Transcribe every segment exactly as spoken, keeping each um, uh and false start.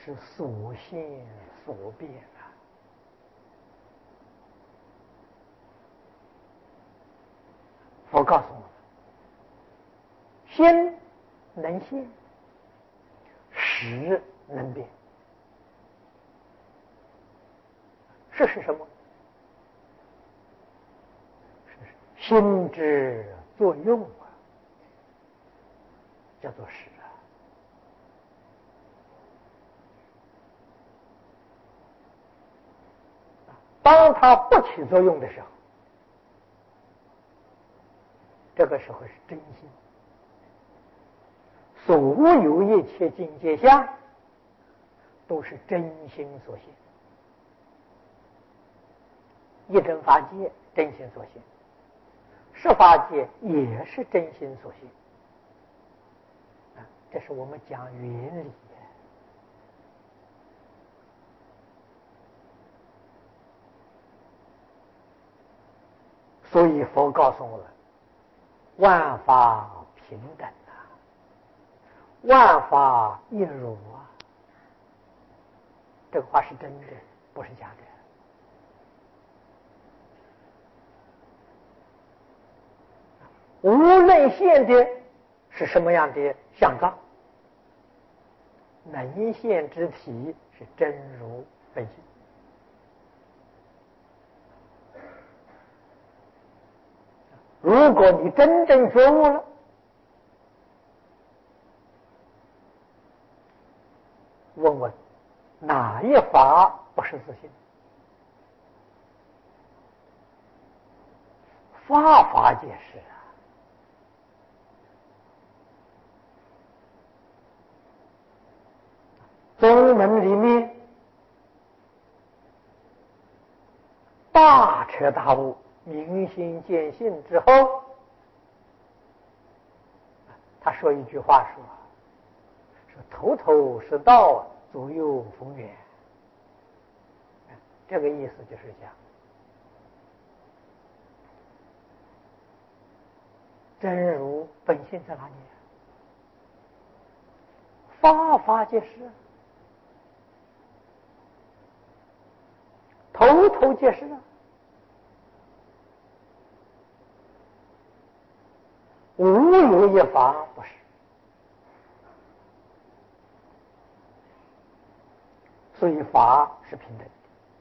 是所现所变啊。佛告诉我们，心能现，识能变。识是什么？是心之作用啊，叫做识啊。当它不起作用的时候，这个时候是真心。所有一切境界相都是真心所现，一真法界真心所现，十法界也是真心所现啊，这是我们讲原理。所以佛告诉我们，万法平等啊，万法一如啊。这个话是真的，不是假的。无论现的是什么样的相状，能现之体是真如本性。如果你真正觉悟了，问问哪一法不是自性？法法皆是啊。宗门里面大彻大悟、明心见性之后，他说一句话说：“说头头是道，左右逢源。”这个意思就是讲，真如本性在哪里？法法皆是，头头皆是啊。无有一法不是。所以法是平等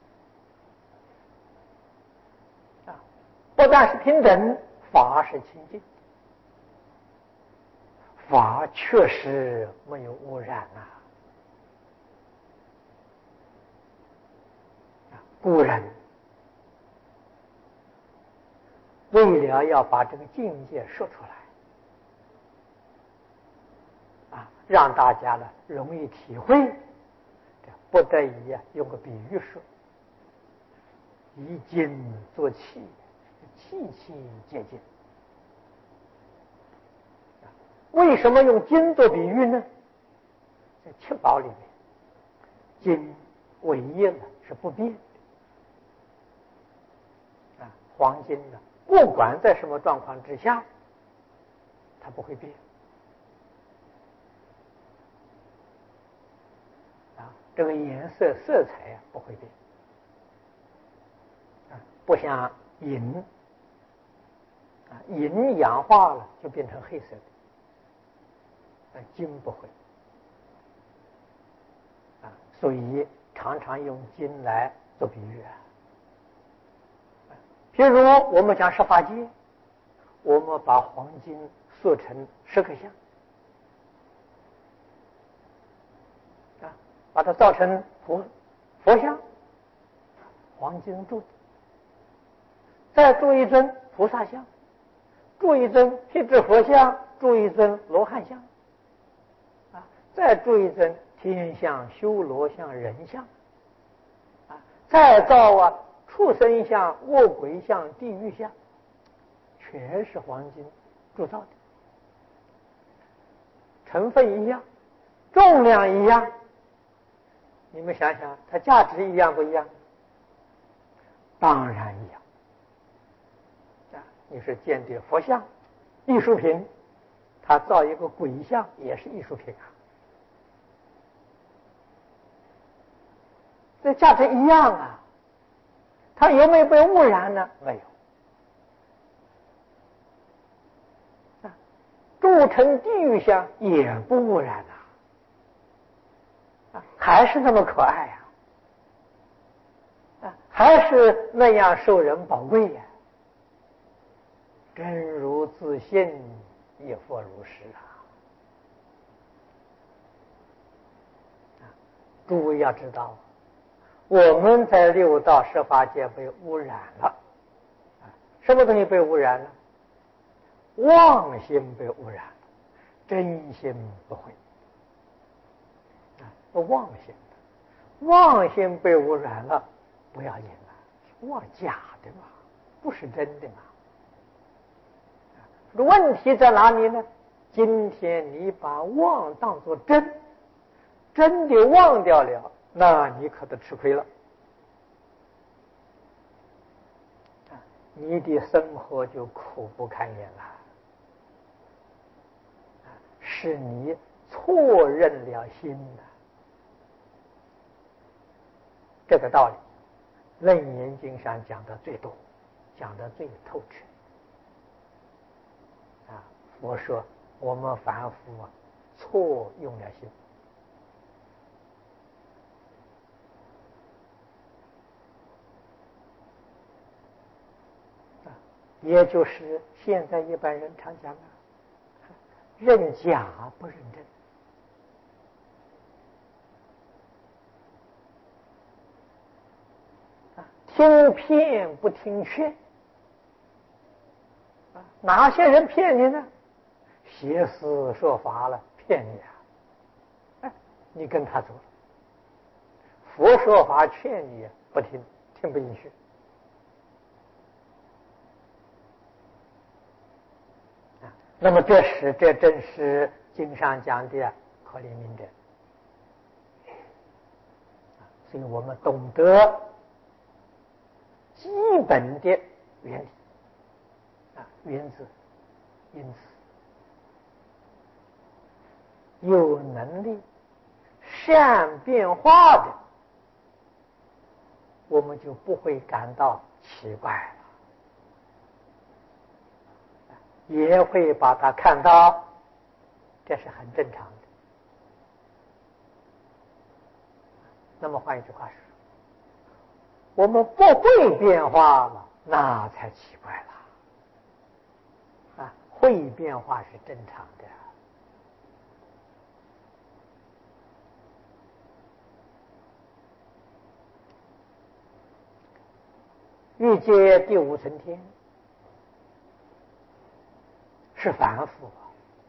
的啊，不但是平等，法是清净，法确实没有污染呐。故人为了要把这个境界说出来啊，让大家呢容易体会，不得已啊用个比喻说：以金作器，器器皆金。为什么用金做比喻呢？在七宝里面，金唯一呢是不变的啊，黄金呢不管在什么状况之下，它不会变啊，这个颜色色彩啊不会变啊，不像银啊，银氧化了就变成黑色的，啊，金不会啊，所以常常用金来做比喻啊。譬如我们讲十法界，我们把黄金塑成十个像啊，把它造成佛佛像，黄金铸的，再铸一尊菩萨像，铸一尊辟支佛像，铸一尊罗汉像啊，再铸一尊天像、修罗像、人像啊，再造啊畜生像、卧鬼像、地狱像，全是黄金铸造的，成分一样，重量一样，你们想想，它价值一样不一样？当然一样啊！你是见的佛像，艺术品，他造一个鬼像也是艺术品啊！ 这价值一样啊。它有没有被污染呢？没有。啊，铸成地狱相也不污染啊，啊，还是那么可爱呀、啊，啊，还是那样受人宝贵呀、啊。真如自信，亦复如是啊。诸位要知道，我们在六道十法界被污染了，什么东西被污染了？妄心被污染了，真心不会。啊，妄心，妄心被污染了，不要紧了，妄假的嘛，不是真的嘛。问题在哪里呢？今天你把妄当作真，真的忘掉了，那你可都吃亏了。你的生活就苦不堪言了。是你错认了心的。这个道理，《楞严经》上讲的最多，讲的最透彻。啊，佛说我们凡夫啊，错用了心。也就是现在一般人常讲啊，认假不认真。啊，听骗不听劝。啊，哪些人骗你呢？邪思说法了，骗你啊！哎，你跟他走了。佛说法劝你不听，听不进去。那么这是这正是经上讲的可怜悯者，所以我们懂得基本的原理啊，原则，因此有能力善变化的，我们就不会感到奇怪了。也会把它看到，这是很正常的。那么换一句话说，我们不会变化了，那才奇怪了。啊，会变化是正常的。欲界第五层天是凡夫啊，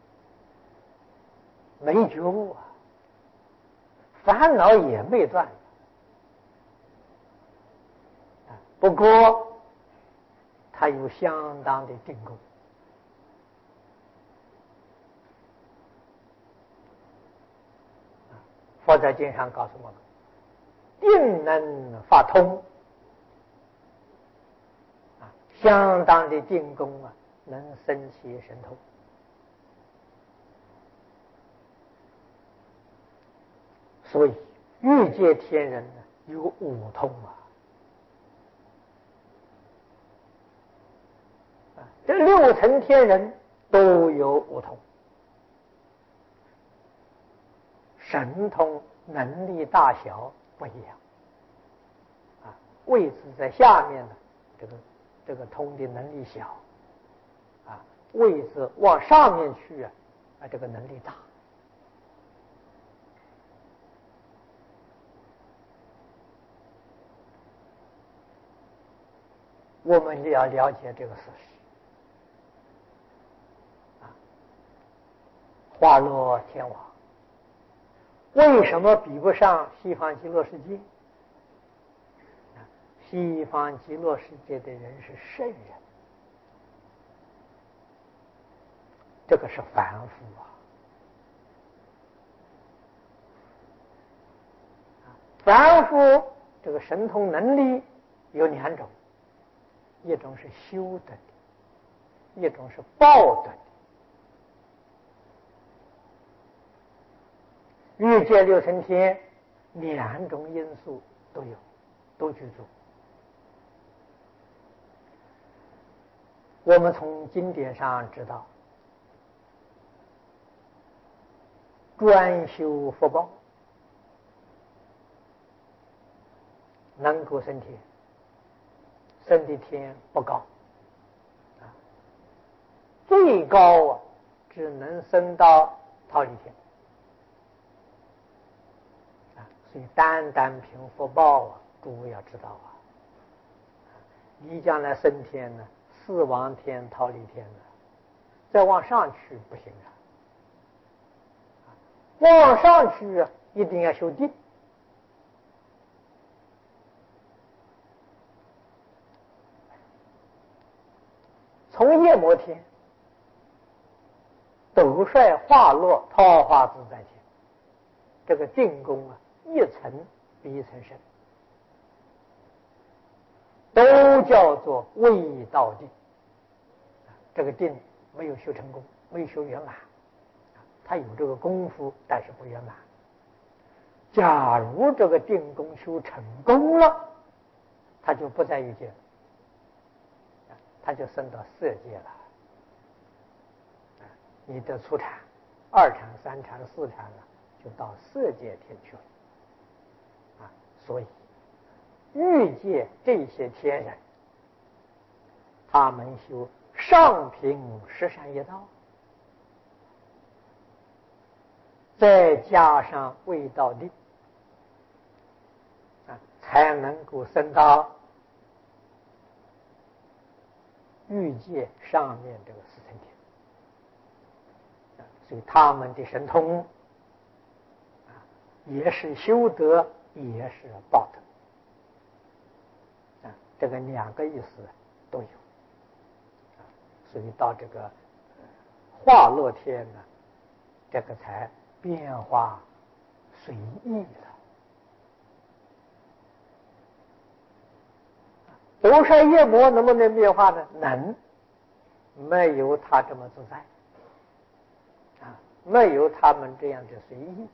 没觉悟啊，烦恼也没断。不过他有相当的定功。佛在经上告诉我们，定能发通啊，相当的定功啊，能生起神通。所以欲界天人呢，有五通啊。这六层天人都有五通，神通能力大小不一样啊。位置在下面的这个这个通的能力小啊，位置往上面去啊，啊这个能力大。我们也要了解这个事实。化乐天王为什么比不上西方极乐世界？西方极乐世界的人是圣人，这个是凡夫啊。凡夫这个神通能力有两种，一种是修得的，一种是报得的。欲界六层天两种因素都有，都具足。我们从经典上知道，专修福报能够升天，升的天不高，啊，最高啊，只能升到忉利天，啊，所以单单凭福报啊，诸位要知道啊，你将来升天呢，四王天、忉利天呢，再往上去不行啊，往上去啊，一定要修定。从夜摩天斗率化落桃花自在天，这个定功啊，一层比一层深，都叫做未到定。这个定没有修成功，没有修圆满，他有这个功夫，但是不圆满。假如这个定功修成功了，他就不在欲界了，他就升到色界了。你的初禅、二禅、三禅、四禅了，就到色界天去了。啊，所以欲界这些天人，他们修上品十善业道，再加上未到定，啊，才能够升到欲界上面这个四层天。所以他们的神通啊，也是修德，也是报德，啊，这个两个意思都有。所以到这个化落天呢，这个才变化随意了。斗率夜摩能不能变化呢？能，没有他这么自在。啊，没有他们这样的随意，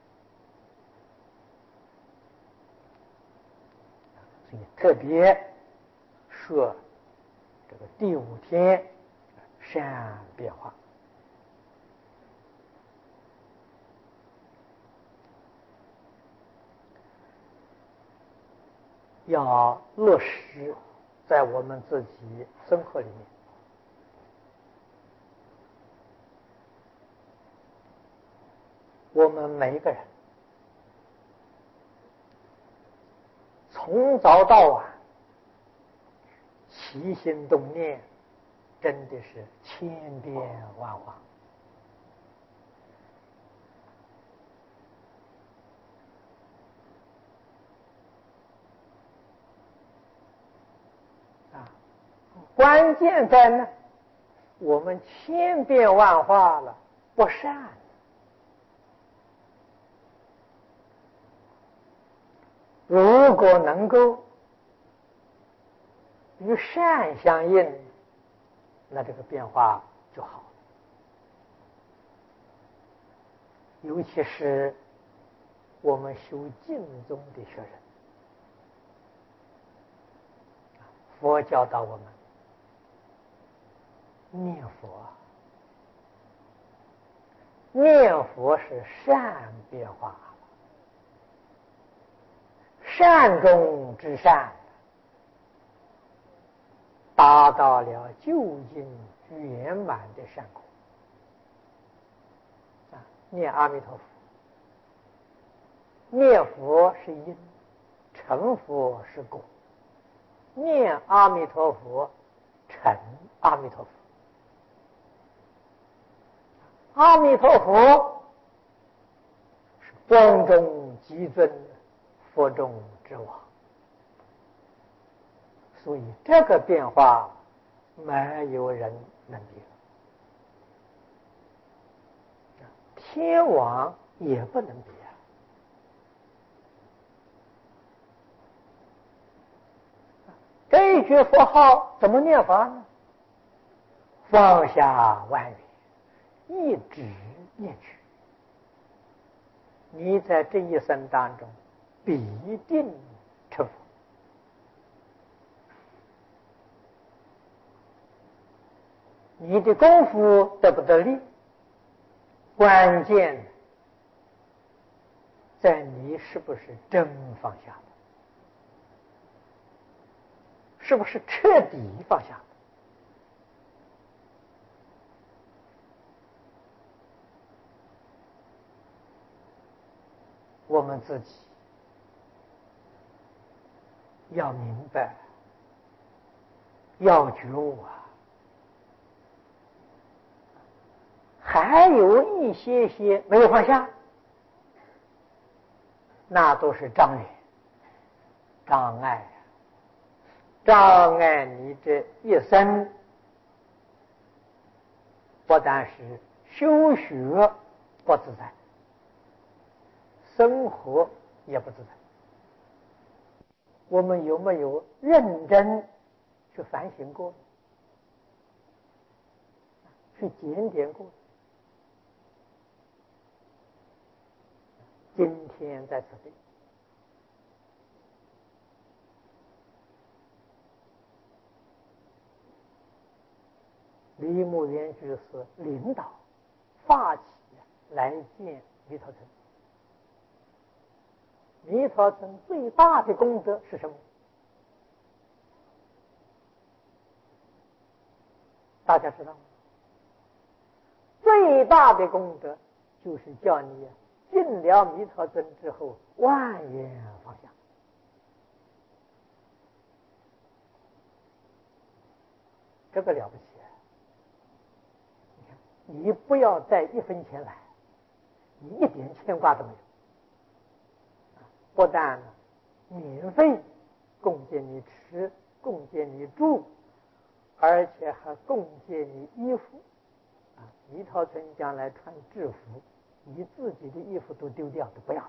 所以特别说这个第五天善变化，要落实在我们自己生活里面。我们每一个人从早到晚起心动念，真的是千变万化。啊，关键在呢，我们千变万化了，不善。如果能够与善相应，那这个变化就好了。尤其是我们修净宗的学人，佛教导我们念佛，念佛是善变化，善中之善，达到了究竟圆满的善果。啊，念阿弥陀佛，念佛是因，成佛是果。念阿弥陀佛，成阿弥陀佛。阿弥陀佛是光中极尊，佛中之王。所以这个变化没有人能比，天王也不能比啊。这一句佛号怎么念法呢？放下万缘，一直念去。你在这一生当中必定你的功夫得不得力，关键在你是不是真放下了，是不是彻底放下了。我们自己要明白，要觉悟啊！还有一些些没有放下，那都是障碍，障碍，障碍你这一生，不但是修学不自在，生活也不自在。我们有没有认真去反省过，去检点过？今天在此地，李牧原居士领导发起来见弥陀尊。弥陀尊最大的功德是什么？大家知道吗？最大的功德就是叫你进了弥陀尊之后，万缘放下。这个了不起！你看，你不要带一分钱来，你一点牵挂都没有。不但免费供给你吃，供给你住，而且还供给你衣服。啊，弥陀尊将来穿制服，你自己的衣服都丢掉，都不要了。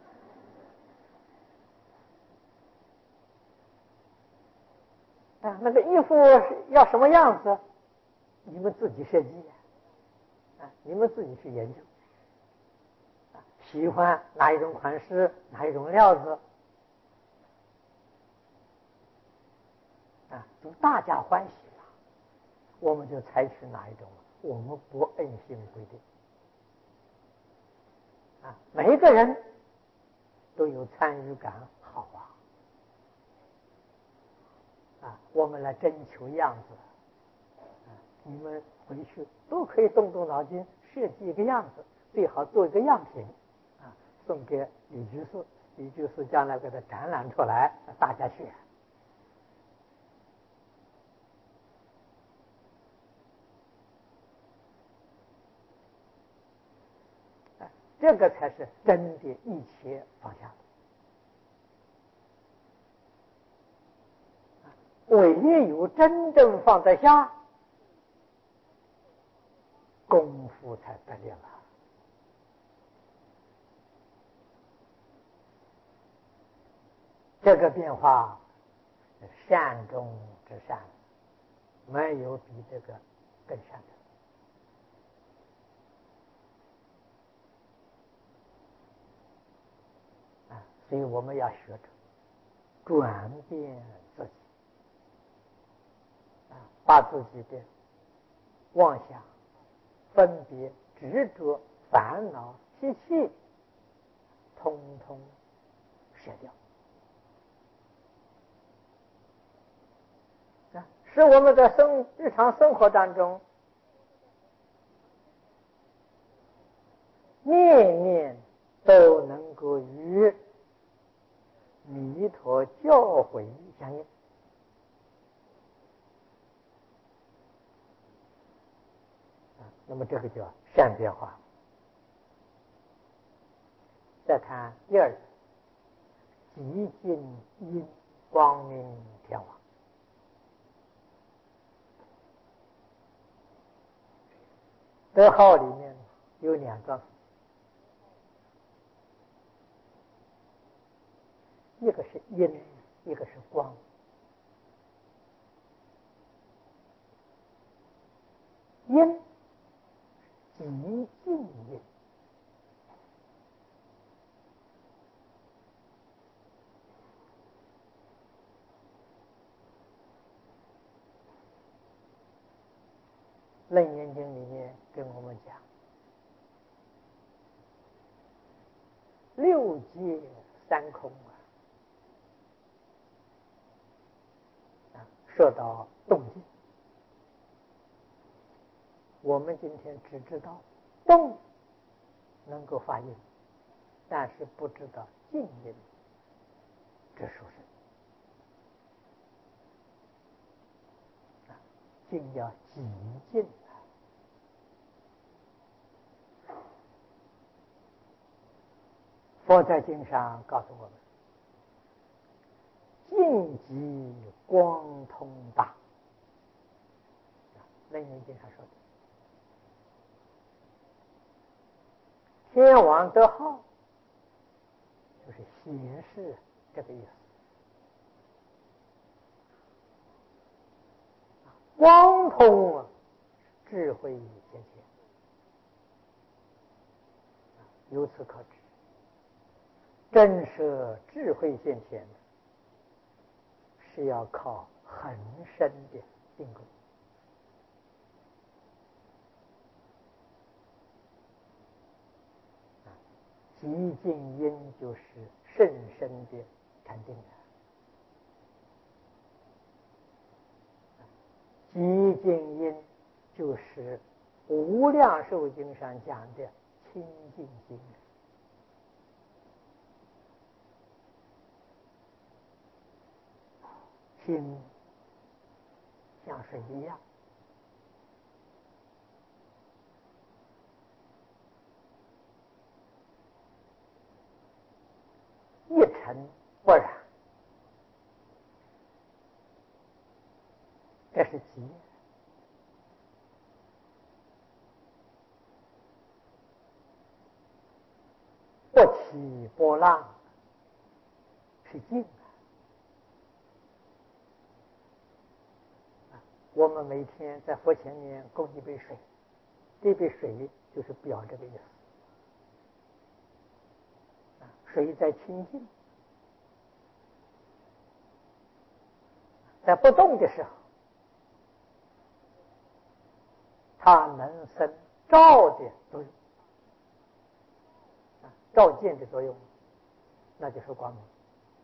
啊，那个衣服要什么样子，你们自己设计啊，你们自己去研究。啊，喜欢哪一种款式，哪一种料子，啊，都大家欢喜了，我们就采取哪一种，我们不硬性规定。啊，每一个人都有参与感，好啊！啊，我们来征求样子，啊，你们回去都可以动动脑筋设计一个样子，最好做一个样品，啊，送给李居士，李居士将来给它展览出来，大家选。这个才是真的一切放下的。唯有真正放得下，功夫才得力了。这个变化，善中之善，没有比这个更善的。所以我们要学着转变自己，啊，把自己的妄想、分别、执着、烦恼、习气，通通舍掉，啊，使我们在生日常生活当中，念念都能够与弥陀教诲相应。啊，那么这个叫善变化。再看第二，极尽因光明天王。德号里面有两桩，一个是因，一个是光。因极尽因， 楞严经里面跟我们讲，六界三空啊，说到动静，我们今天只知道动能够发音，但是不知道静音，这属实。静要极静啊！佛在经上告诉我们，静极光通大。楞严经上说的，天王得号，就是显示这个意思。光通啊，智慧显现，由此可知，真实智慧现前是要靠很深的定功。极静因就是甚深的禅定啊，极静因就是无量寿经上讲的清净心，心像水一样，一尘不染，这是极。不起波浪是静啊！我们每天在佛前面供一杯水，这杯水就是表这个意思啊。水在清净，在不动的时候，它能生照的作用啊，照见的作用，那就是光明。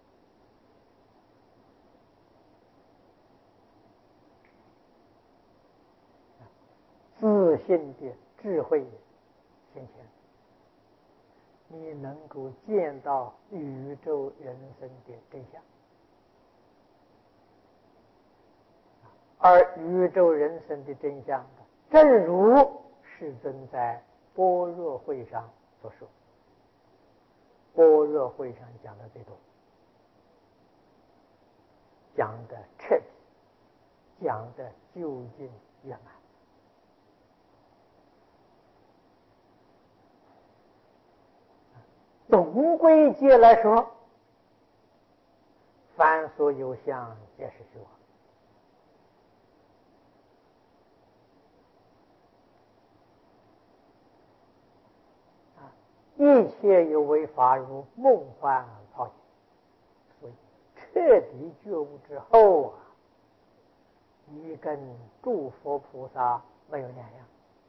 自信的智慧显现，你能够见到宇宙人生的真相，而宇宙人生的真相，正如世尊在般若会上所说，般若会上讲的最多，讲的彻底，讲的究竟圆满。总归结来说，凡所有相，皆是虚妄。啊，一切有为法如梦幻泡影。所以，彻底觉悟之后啊，你跟诸佛菩萨没有两样。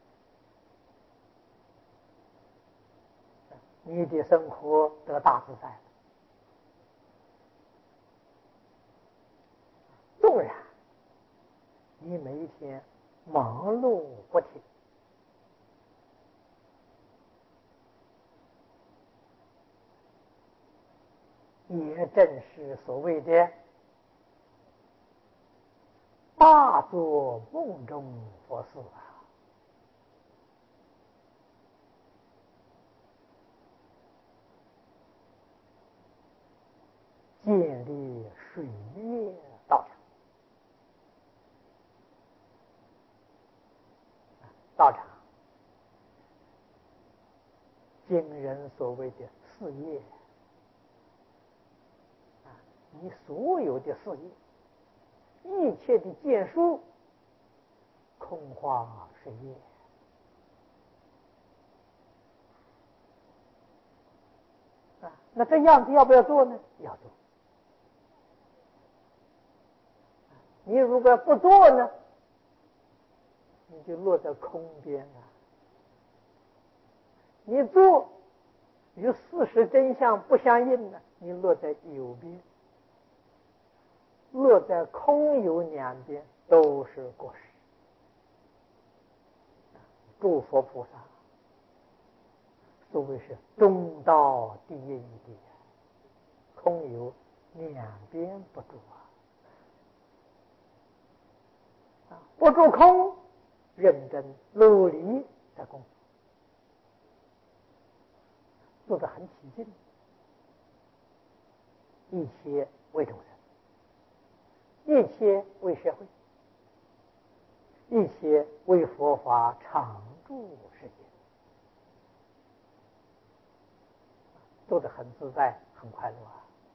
你的生活得大自在了。纵然你每一天忙碌不停，也正是所谓的大做梦中佛事啊。建立水月道场，道场今人所谓的事业啊，你所有的事业，一切的建树，空花水月啊，那这样子要不要做呢？要做。你如果不做呢， 你就落在空边了。你做与事实真相不相应的，你落在有边，落在空有两边都是过失。诸佛菩萨所谓是中道第一义谛，空有两边不住啊！不住空，认真努力在工作，做得很起劲，一切为众生，一切为社会，一切为佛法常住世界，做得很自在，很快乐啊！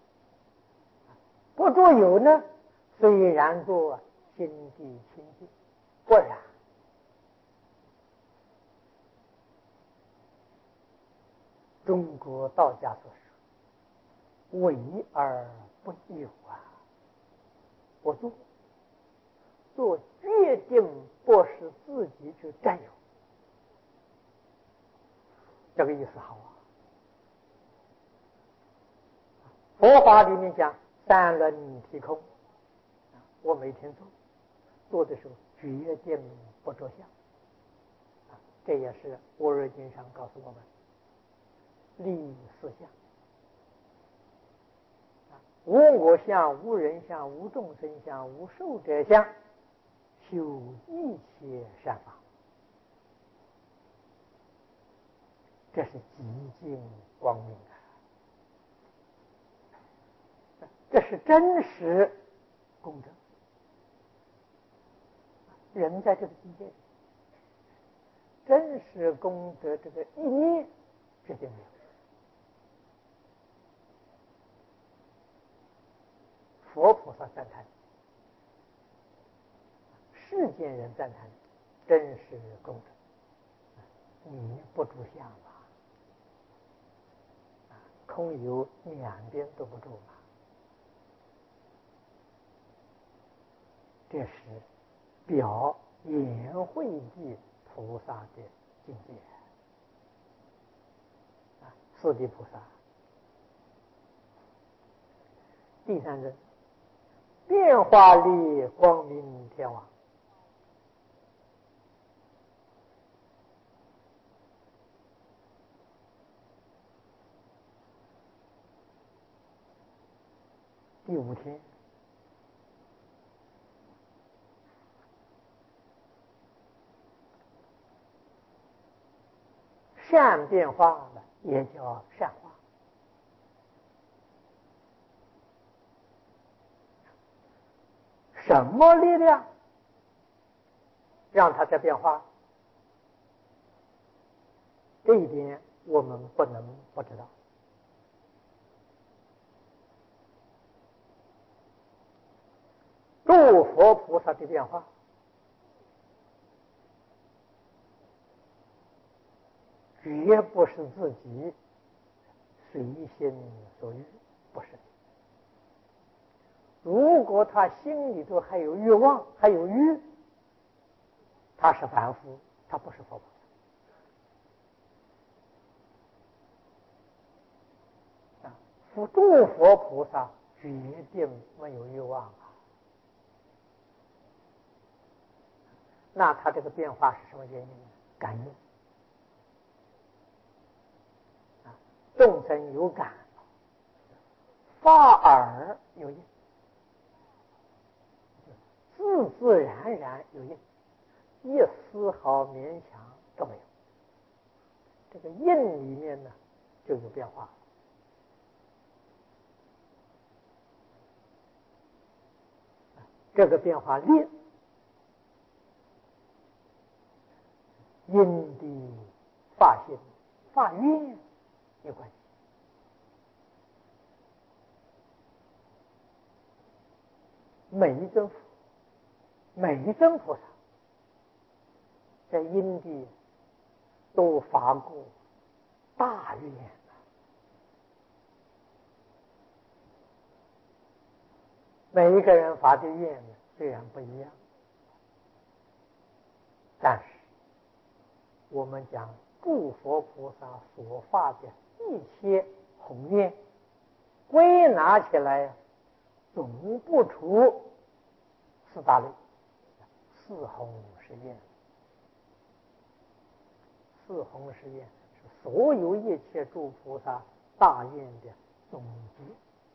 不住有呢，虽然做心地清净，不然中国道家所说为而不有啊，不做做决定不使自己去占有，这个意思好啊。佛法里面讲三轮体空，我每天做做的时候决定不着相，这也是《般若经》上告诉我们立四相，无我相、无人相、无众生相、无寿者相，修一切善法，这是极尽光明啊！这是真实功德。人在这个境界里，真实功德这个一念决定没有。佛菩萨赞叹，世间人赞叹，真实功德，你不住相吧？空有两边都不住嘛，这是表颜慧地菩萨的境界啊，四地菩萨。第三人，变化力光明天王。第五天，善变化呢，也叫善化。什么力量让它在变化？这一点我们不能不知道。诸佛菩萨的变化，绝不是自己随心所欲，不是。如果他心里头还有欲望，还有欲，他是凡夫，他不是佛菩萨。啊，诸佛菩萨决定没有欲望啊。那他这个变化是什么原因呢？感应啊，众生有感，发耳有应，自自然然有应，一丝毫勉强都没有。这个应里面呢，就有变化。这个变化力因地发心发愿有关系。每一尊佛，每一尊菩萨在因地都发过大愿，每一个人发的愿虽然不一样， 但是我们讲诸佛菩萨所发的一切宏愿，归纳起来总不出四大类，四弘誓愿。四弘誓愿是所有一切诸菩萨大愿的总结。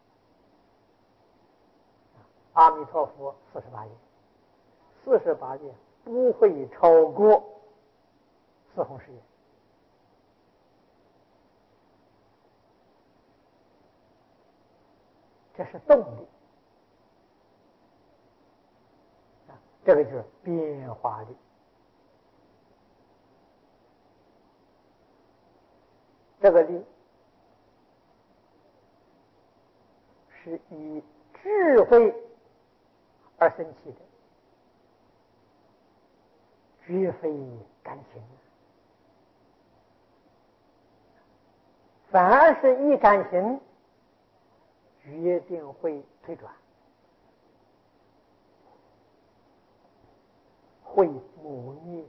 阿弥陀佛四十八愿，四十八愿不会超过四弘誓愿。这是动力，这个就是变化力。这个力是以智慧而生起的，绝非感情，反而是一感情决定会退转，会磨灭。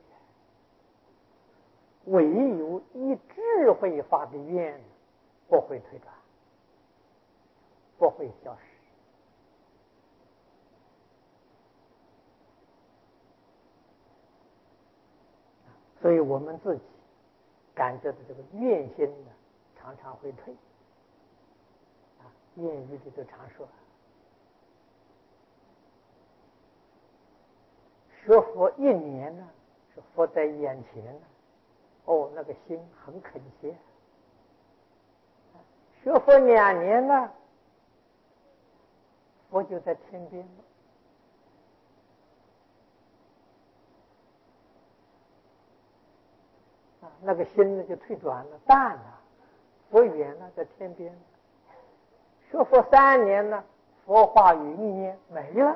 唯有以智慧发的愿不会退转，不会消失。所以我们自己感觉的这个愿心呢，常常会退。啊，谚语里头常说，学佛一年呢，是佛在眼前呢，哦，那个心很恳切；学佛两年呢，佛就在天边了。啊，那个心呢就退转了，淡了，佛远了，在天边了。学佛三年呢，佛化云烟没了。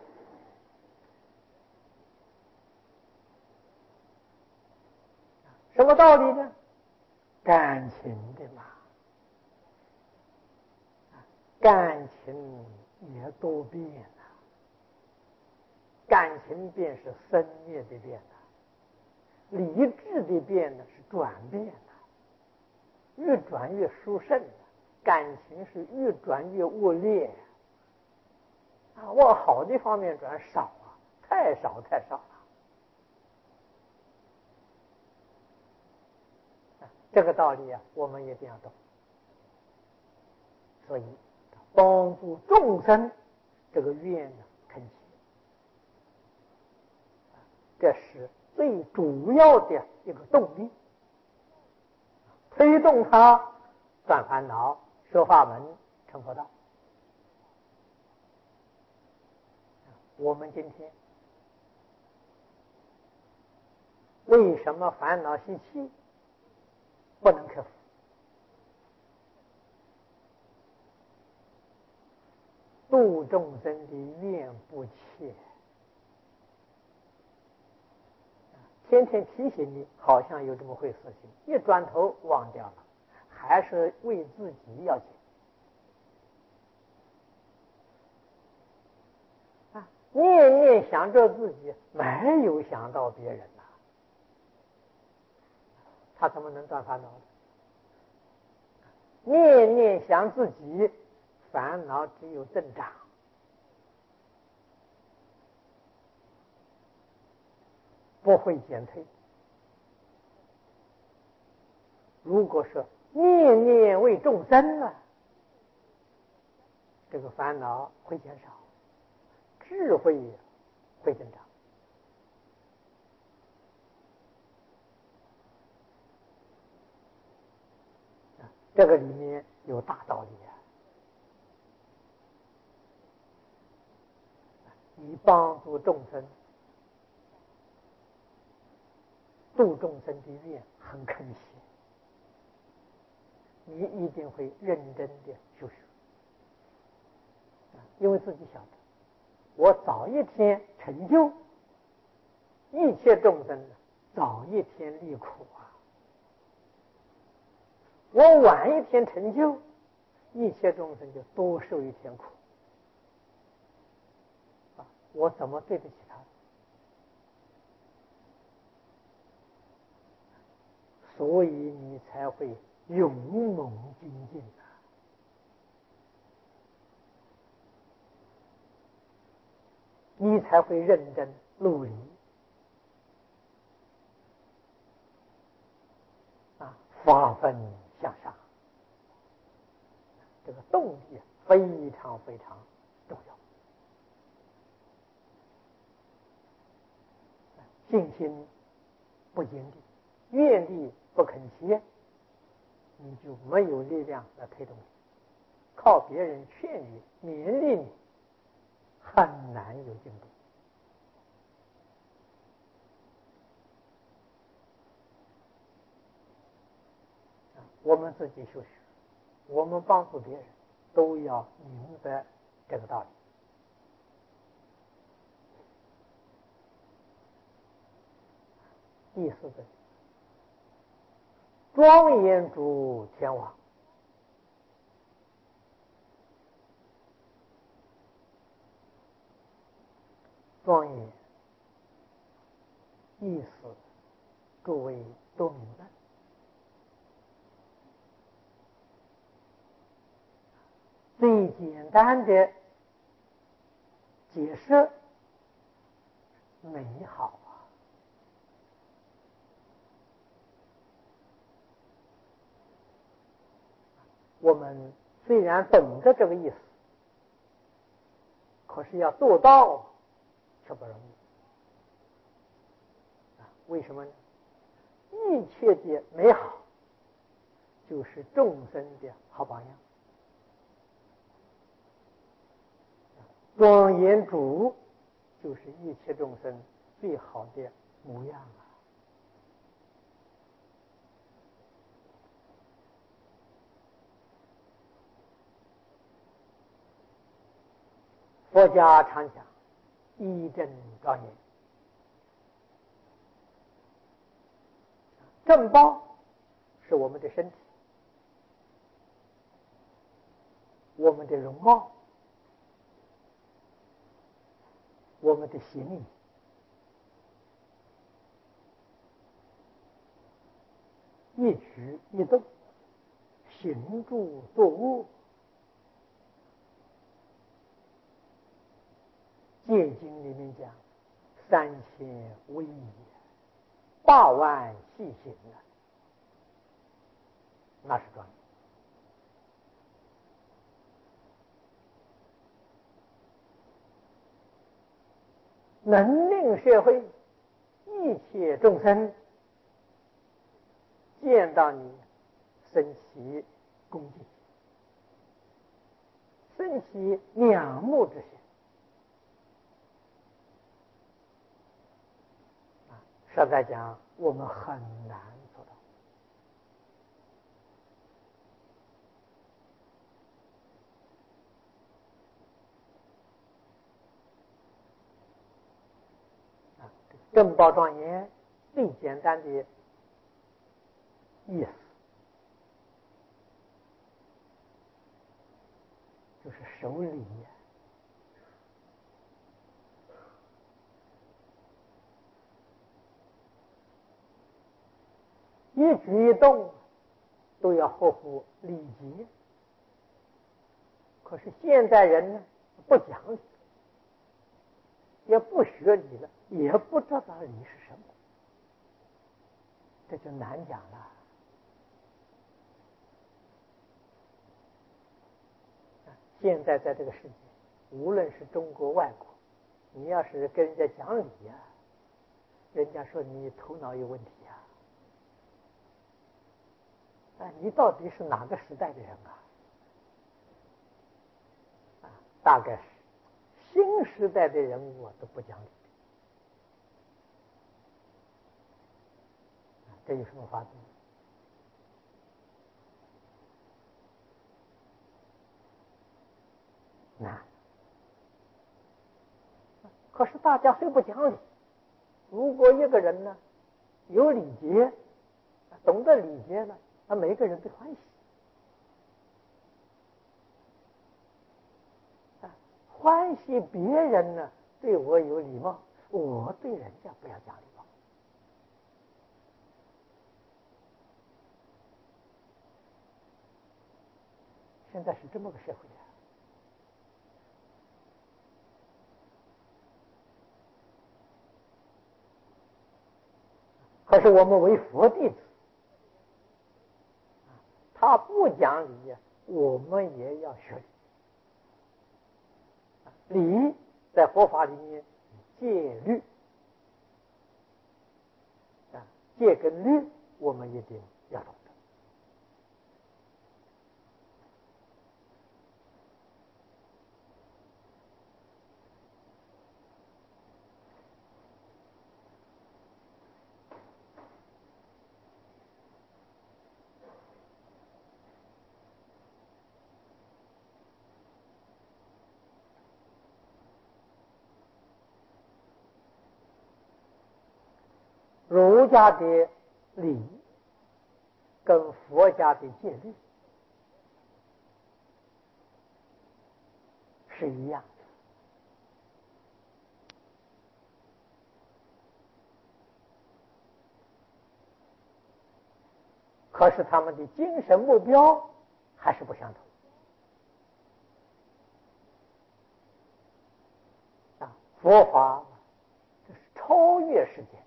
什么道理呢？感情的嘛，感情也多变啊，感情变是生灭的变啊，理智的变呢是转变啊，越转越殊胜啊，感情是越转越恶劣啊，往好的方面转少啊，太少太少了。这个道理啊，我们一定要懂。所以帮助众生这个愿呢恳切，这是最主要的一个动力，推动他断烦恼、说法门、成佛道。我们今天为什么烦恼习气不能克服？度众生的愿不切，天天提醒你，好像有这么回事情，一转头忘掉了，还是为自己要紧啊！念念想着自己，没有想到别人呐、啊，他怎么能断烦恼呢？念念想自己，烦恼只有增长，不会减退。如果说念念为众生呢，这个烦恼会减少，智慧会增长。这个里面有大道理啊！你帮助众生、度众生的愿很恳切，你一定会认真的修学，因为自己晓得，我早一天成就，一切众生早一天离苦啊；我晚一天成就，一切众生就多受一天苦。我怎么对得起他？ 所以你才会勇猛精进啊！你才会认真努力啊，发奋向上。这个动力非常非常重要。信心不坚定，愿力不肯切，你就没有力量来推动你。靠别人劝你、勉励你，很难有进步。我们自己修学，我们帮助别人，都要明白这个道理。第四个，庄严主天王。庄严意思，各位都明白。最简单的解释，美好啊！我们虽然懂得这个意思，可是要做到却不容易。为什么呢？一切的美好就是众生的好榜样。庄严主就是一切众生最好的模样啊！佛家常讲一真庄严，正报是我们的身体，我们的容貌，我们的行为，一举一动，行住坐卧，戒经里面讲三千微也，八万细行啊，那是庄严。能令社会一切众生见到你生起恭敬，生起仰慕之心。实在讲，我们很难做到。啊，正报庄严最简单的意思，就是守礼。一举一动都要合乎礼节，可是现代人呢，不讲理，也不学礼了，也不知道礼是什么，这就难讲了。现在在这个世界，无论是中国外国，你要是跟人家讲理呀、啊，人家说你头脑有问题呀、啊，啊，你到底是哪个时代的人啊？啊，大概是新时代的人物、啊、都不讲理，啊，这有什么法子？难。可是大家虽不讲理，如果一个人呢有礼节，懂得礼节呢，那每个人都欢喜。啊，欢喜别人呢对我有礼貌，我对人家不要讲礼貌。 现在是这么个社会啊。可是我们为佛弟子，他不讲理呀，我们也要学理。理在佛法里面，戒律啊，戒跟律我们一定要懂得。儒家的礼跟佛家的戒律是一样的，可是他们的精神目标还是不相同啊。佛法这是超越世界，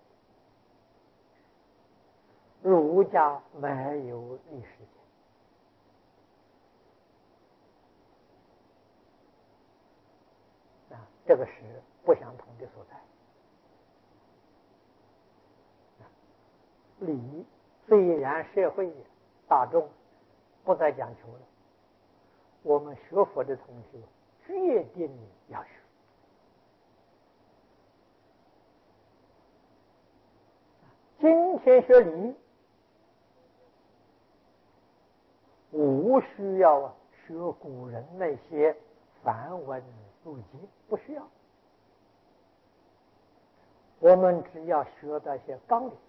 儒家没有历史界啊，这个是不相同的所在。礼虽然社会大众不再讲求了，我们学佛的同学决定要学。今天学礼，无需要啊学古人那些繁文缛节，不需要。我们只要学到一些纲领，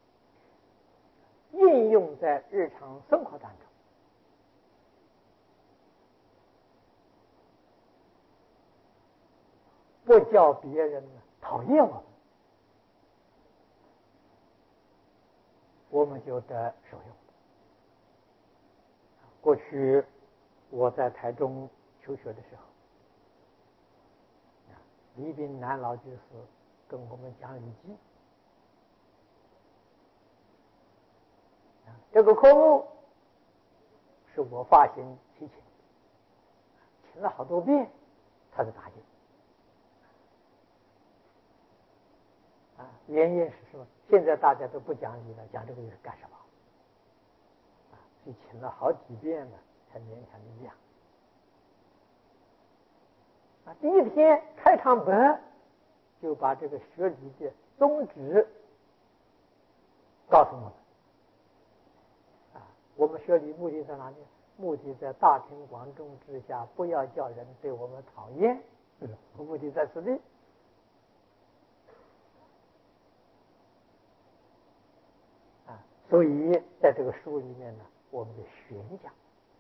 应用在日常生活当中，不叫别人讨厌我们，我们就得受用。过去我在台中求学的时候，李炳南老居士跟我们讲《礼记》，这个科目是我发心提请，请了好多遍，他才答应。啊，原因是什么？现在大家都不讲理了，讲这个是干什么？啊，所以请了好几遍了，才勉强的讲。啊，第一天开场白就把这个学理的宗旨告诉我们。啊，我们学理目的在哪里？目的在大庭广众之下，不要叫人对我们讨厌。嗯，目的在此地。啊，所以在这个书里面呢，我们的宣讲，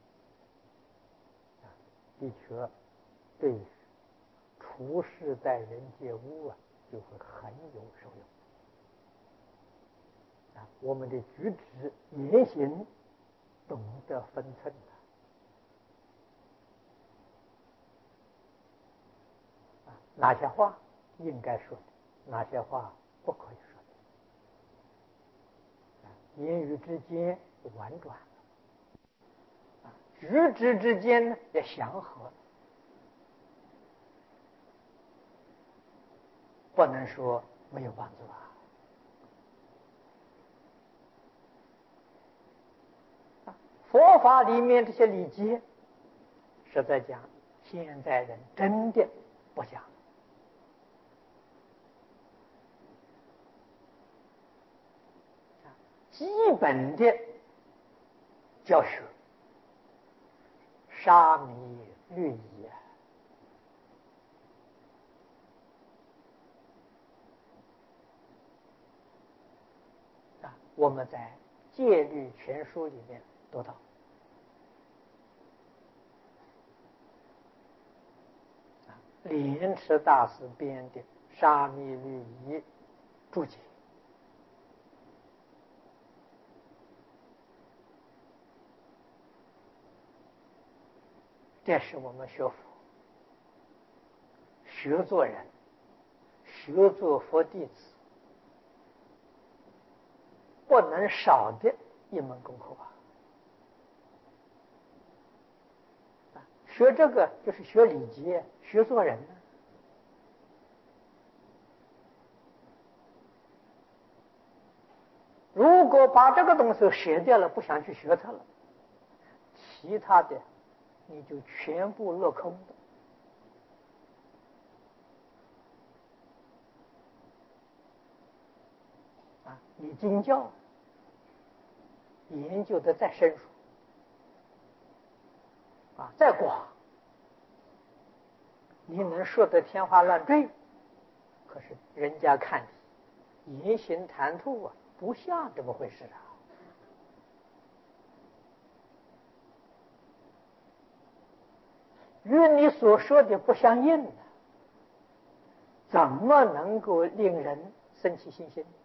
啊，的确对处世待人接物啊，就会很有受用。啊，我们的举止言行懂得分寸的。啊，哪些话应该说的，哪些话不可以说的。啊，言语之间婉转了，啊，举止之间呢也祥和了。不能说没有帮助啊！佛法里面这些礼节，实在讲，现在人真的不讲。基本的教学，沙弥律仪啊，我们在《戒律全书》里面读到。莲池大师编的《沙弥律仪注解》， 这是我们学佛、学做人、学做佛弟子不能少的一门功课啊！学这个就是学礼节，学做人呢。如果把这个东西舍掉了，不想去学它了，其他的你就全部落空的。啊，你经教研究的再深入，啊，再广，你能说得天花乱坠，可是人家看你言行谈吐啊，不像这么回事啊。与你所说的不相应的，怎么能够令人生起信心？